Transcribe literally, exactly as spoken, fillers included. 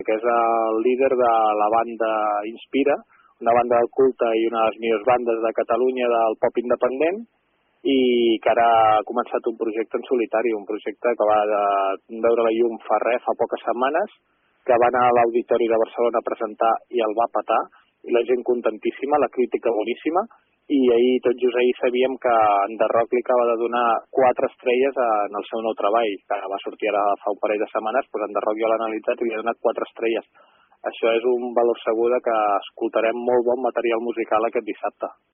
que és el líder de la banda Inspira, una banda de culte i una de les millors bandes de Catalunya del pop independent, i que ara ha començat un projecte en solitari, un projecte que va de veure la llum fa res, fa poques setmanes, que va anar a l'Auditori de Barcelona a presentar i el va petar, i la gent contentíssima, la crítica boníssima, i ahir, tot just ahir, sabíem que en The Rock li acaba de donar quatre estrelles en el seu nou treball, que va sortir ara fa un parell de setmanes, doncs en The Rock ja l'ha analitzat i li ha donat quatre estrelles. Això és un valor segur que escoltarem molt bon material musical aquest dissabte.